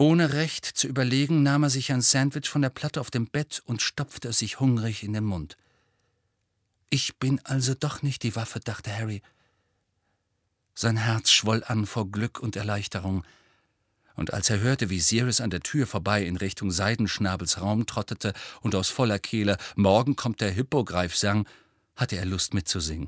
Ohne recht zu überlegen, nahm er sich ein Sandwich von der Platte auf dem Bett und stopfte es sich hungrig in den Mund. »Ich bin also doch nicht die Waffe«, dachte Harry. Sein Herz schwoll an vor Glück und Erleichterung. Und als er hörte, wie Sirius an der Tür vorbei in Richtung Seidenschnabels Raum trottete und aus voller Kehle »Morgen kommt der Hippogreif« sang, hatte er Lust mitzusingen.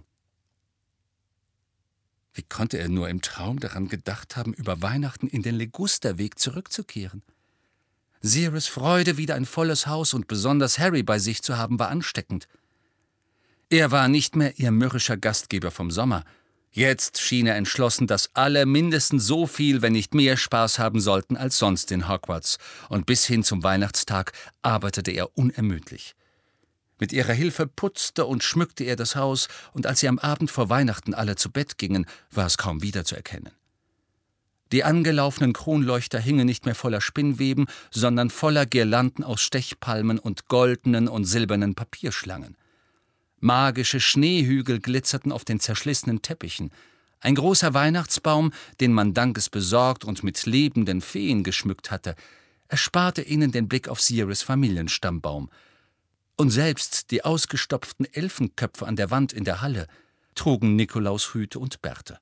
Wie konnte er nur im Traum daran gedacht haben, über Weihnachten in den Ligusterweg zurückzukehren? Sirius' Freude, wieder ein volles Haus und besonders Harry bei sich zu haben, war ansteckend. Er war nicht mehr ihr mürrischer Gastgeber vom Sommer. Jetzt schien er entschlossen, dass alle mindestens so viel, wenn nicht mehr Spaß haben sollten als sonst in Hogwarts, und bis hin zum Weihnachtstag arbeitete er unermüdlich. Mit ihrer Hilfe putzte und schmückte er das Haus, und als sie am Abend vor Weihnachten alle zu Bett gingen, war es kaum wiederzuerkennen. Die angelaufenen Kronleuchter hingen nicht mehr voller Spinnweben, sondern voller Girlanden aus Stechpalmen und goldenen und silbernen Papierschlangen. Magische Schneehügel glitzerten auf den zerschlissenen Teppichen. Ein großer Weihnachtsbaum, den man dankes besorgt und mit lebenden Feen geschmückt hatte, ersparte ihnen den Blick auf Sirius' Familienstammbaum. Und selbst die ausgestopften Elfenköpfe an der Wand in der Halle trugen Nikolaushüte und Bärte.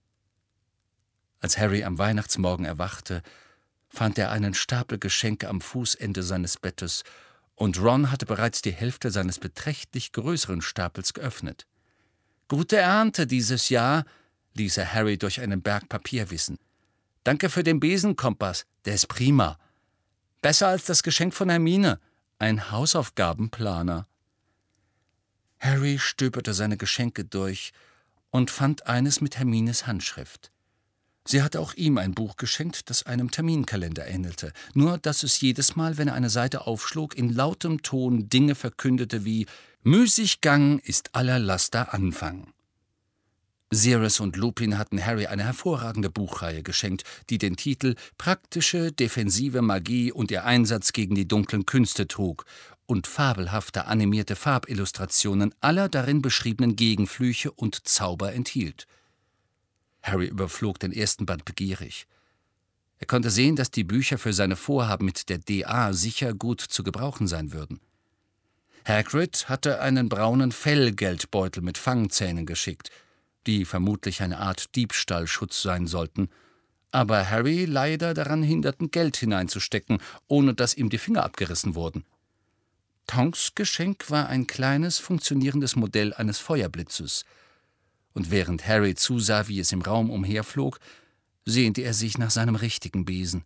Als Harry am Weihnachtsmorgen erwachte, fand er einen Stapel Geschenke am Fußende seines Bettes, und Ron hatte bereits die Hälfte seines beträchtlich größeren Stapels geöffnet. »Gute Ernte dieses Jahr«, ließ er Harry durch einen Berg Papier wissen. »Danke für den Besenkompass, der ist prima. Besser als das Geschenk von Hermine, ein Hausaufgabenplaner.« Harry stöberte seine Geschenke durch und fand eines mit Hermines Handschrift. Sie hatte auch ihm ein Buch geschenkt, das einem Terminkalender ähnelte, nur dass es jedes Mal, wenn er eine Seite aufschlug, in lautem Ton Dinge verkündete wie »Müßiggang ist aller Laster Anfang«. Sirius und Lupin hatten Harry eine hervorragende Buchreihe geschenkt, die den Titel »Praktische, defensive Magie und ihr Einsatz gegen die dunklen Künste« trug und fabelhafte animierte Farbillustrationen aller darin beschriebenen Gegenflüche und Zauber enthielt. Harry überflog den ersten Band begierig. Er konnte sehen, dass die Bücher für seine Vorhaben mit der DA sicher gut zu gebrauchen sein würden. Hagrid hatte einen braunen Fellgeldbeutel mit Fangzähnen geschickt, die vermutlich eine Art Diebstahlschutz sein sollten, aber Harry leider daran hinderten, Geld hineinzustecken, ohne dass ihm die Finger abgerissen wurden. Tonks Geschenk war ein kleines, funktionierendes Modell eines Feuerblitzes, und während Harry zusah, wie es im Raum umherflog, sehnte er sich nach seinem richtigen Besen.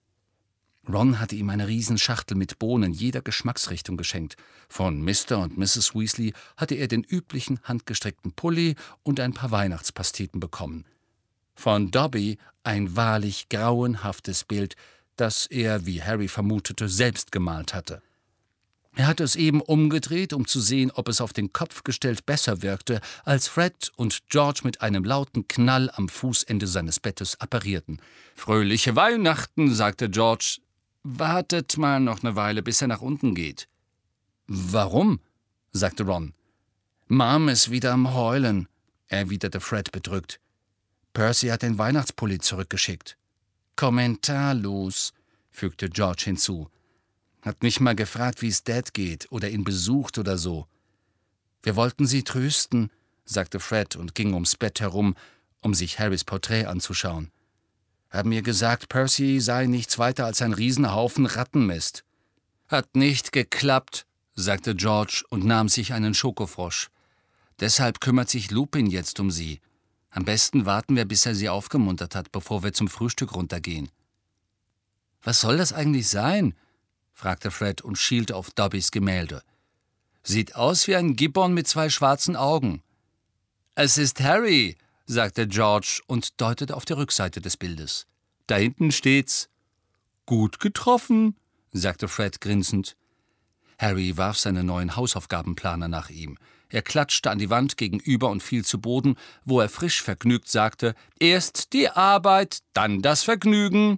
Ron hatte ihm eine Riesenschachtel mit Bohnen jeder Geschmacksrichtung geschenkt. Von Mr. und Mrs. Weasley hatte er den üblichen handgestrickten Pulli und ein paar Weihnachtspasteten bekommen. Von Dobby ein wahrlich grauenhaftes Bild, das er, wie Harry vermutete, selbst gemalt hatte. Er hatte es eben umgedreht, um zu sehen, ob es auf den Kopf gestellt besser wirkte, als Fred und George mit einem lauten Knall am Fußende seines Bettes apparierten. »Fröhliche Weihnachten«, sagte George. »Wartet mal noch eine Weile, bis er nach unten geht.« »Warum?« sagte Ron. »Mom ist wieder am Heulen«, erwiderte Fred bedrückt. »Percy hat den Weihnachtspulli zurückgeschickt.« »Kommentarlos«, fügte George hinzu. »Hat nicht mal gefragt, wie es Dad geht oder ihn besucht oder so.« »Wir wollten Sie trösten«, sagte Fred und ging ums Bett herum, um sich Harrys Porträt anzuschauen. »Haben mir gesagt, Percy sei nichts weiter als ein Riesenhaufen Rattenmist.« »Hat nicht geklappt«, sagte George und nahm sich einen Schokofrosch. »Deshalb kümmert sich Lupin jetzt um Sie. Am besten warten wir, bis er Sie aufgemuntert hat, bevor wir zum Frühstück runtergehen.« »Was soll das eigentlich sein?« fragte Fred und schielte auf Dobbys Gemälde. »Sieht aus wie ein Gibbon mit 2 schwarzen Augen.« »Es ist Harry«, sagte George und deutete auf die Rückseite des Bildes. »Da hinten steht's.« »Gut getroffen«, sagte Fred grinsend. Harry warf seinen neuen Hausaufgabenplaner nach ihm. Er klatschte an die Wand gegenüber und fiel zu Boden, wo er frisch vergnügt sagte, »Erst die Arbeit, dann das Vergnügen.«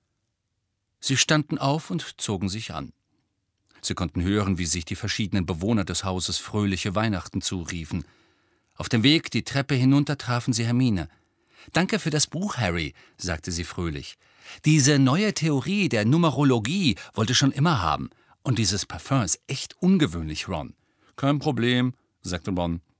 Sie standen auf und zogen sich an. Sie konnten hören, wie sich die verschiedenen Bewohner des Hauses fröhliche Weihnachten zuriefen. Auf dem Weg die Treppe hinunter trafen sie Hermine. »Danke für das Buch, Harry«, sagte sie fröhlich. »Diese neue Theorie der Numerologie wollte ich schon immer haben. Und dieses Parfum ist echt ungewöhnlich, Ron.« »Kein Problem«, sagte Ron.